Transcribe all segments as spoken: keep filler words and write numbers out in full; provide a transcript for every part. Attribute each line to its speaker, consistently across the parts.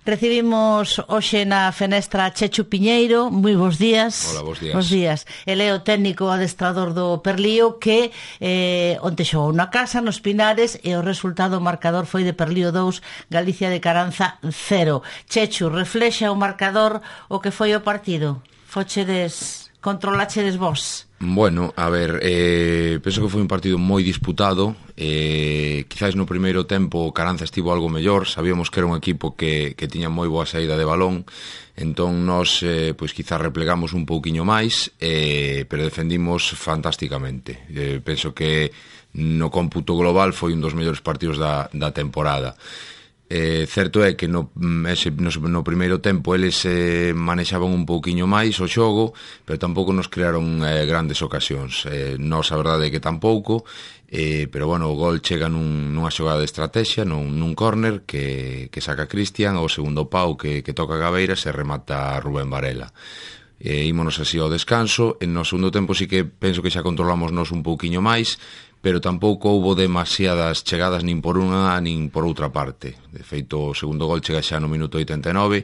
Speaker 1: Recibimos hoxe na fenestra Chechu Piñeiro. Moi bons días.
Speaker 2: Hola, bons días.
Speaker 1: Bos días. Ele é o técnico adestrador do Perlío que eh, onte xogou na casa, nos Pinares, e o resultado marcador foi de Perlío dous, Galicia de Caranza cero. Chechu, reflexa o marcador o que foi o partido? Fochedes, controlachedes vos?
Speaker 2: Bueno, a ver, eh, penso que foi un partido moi disputado. eh, Quizás no primeiro tempo o Caranza estivo algo mellor. Sabíamos que era un equipo que, que tiña moi boa saída de balón. Entón nós, eh, pois quizás replegamos un pouquiño máis, eh, pero defendimos fantásticamente. eh, Penso que no cómputo global foi un dos mellores partidos da, da temporada. Eh, certo é que no, ese, no, no primeiro tempo eles eh, manexaban un pouquiño máis o xogo, pero tampouco nos crearon eh, grandes ocasións. eh, Nos a verdade é que tampouco, eh, pero bueno, o gol chega nun, nunha xogada de estrategia, nun, nun córner que, que saca Cristian, o segundo pau que, que toca Gabeira, se remata Rubén Varela. E ímonos así ao descanso. En no segundo tempo sí que penso que xa controlamos nos un pouquiño máis, pero tampouco houbo demasiadas chegadas nin por unha nin por outra parte. De feito, o segundo gol chega xa no minuto oitenta e nove,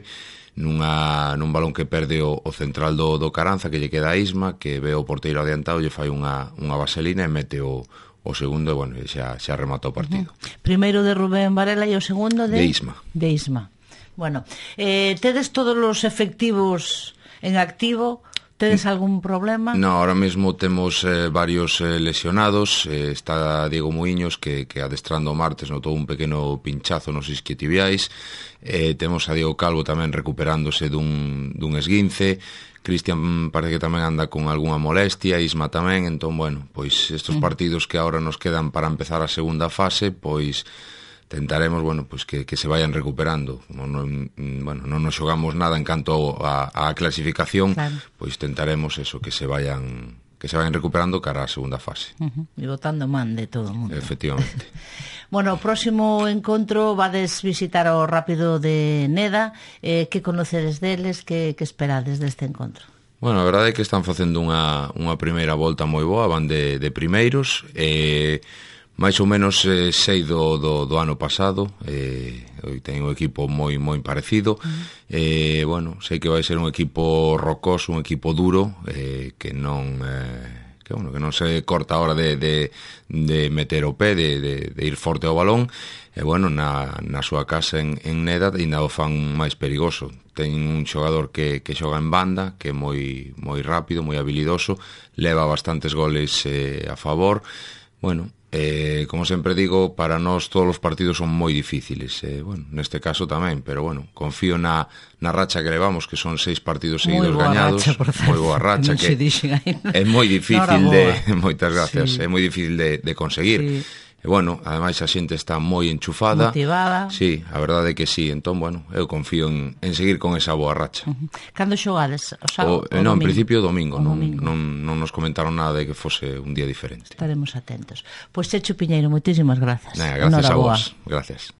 Speaker 2: nunha, nun balón que perde o, o central do, do Caranza, que lle queda a Isma, que ve o porteiro adiantado, lle fai unha, unha vaselina e mete o, o segundo, e bueno, xa, xa remata o partido.
Speaker 1: Uh-huh. Primeiro de Rubén Varela e o segundo de...
Speaker 2: De Isma.
Speaker 1: De Isma. Bueno, eh, tedes todos os efectivos en activo? Tedes algún problema?
Speaker 2: No, ahora mesmo temos eh, varios eh, lesionados. eh, Está Diego Muiños, que, que adestrando o martes notou un pequeno pinchazo nos isquiotibiais. eh, Temos a Diego Calvo tamén recuperándose dun, dun esguince. Cristian parece que tamén anda con algunha molestia, Isma tamén. Entón, bueno, pois estes partidos que agora nos quedan para empezar a segunda fase, pois tentaremos, bueno, pues que, que se vayan recuperando. Non, non, bueno, non nos xogamos nada en canto a, a clasificación, claro. Pois tentaremos eso, que se vayan que se vayan recuperando cara á segunda fase.
Speaker 1: Uh-huh. E botando man de todo o mundo.
Speaker 2: Efectivamente.
Speaker 1: Bueno, o próximo encontro vades visitar o Rápido de Neda. eh, que conocedes deles, que, que esperades deste encontro?
Speaker 2: Bueno, a verdade é que están facendo unha, unha primeira volta moi boa, van de, de primeiros, e eh, máis ou menos eh, sei do, do, do ano pasado. eh, Ten un equipo moi moi parecido. uh-huh. eh, Bueno, sei que vai ser un equipo rocoso, un equipo duro, eh, que non eh, que, bueno, que non se corta a hora de, de, de meter o pé, de, de, de ir forte ao balón. E bueno, na, na súa casa en, en Neda ainda o fan máis perigoso. Ten un xogador que, que xoga en banda, que é moi, moi rápido, moi habilidoso, leva bastantes goles eh, a favor. Bueno, eh, como sempre digo, para nós todos os partidos son moi difíciles, eh, bueno, neste caso tamén, pero bueno, confío na, na racha que levamos, que son seis partidos seguidos gañados, moi boa racha, que é moi difícil de, moitas gracias, sí. É moi difícil de, de conseguir. Sí. E bueno, ademais a xente está moi enchufada,
Speaker 1: motivada.
Speaker 2: Sí, a verdade é que sí. Entón, bueno, eu confío en, en seguir con esa boa racha.
Speaker 1: Uh-huh. Cando xogades? O sábado,
Speaker 2: o, eh,
Speaker 1: o
Speaker 2: non,
Speaker 1: domingo?
Speaker 2: En principio domingo, non,
Speaker 1: domingo.
Speaker 2: Non, non nos comentaron nada de que fose un día diferente.
Speaker 1: Estaremos atentos. Pois Chechu Piñeiro, moitísimas grazas.
Speaker 2: Nah, gracias a vos, gracias.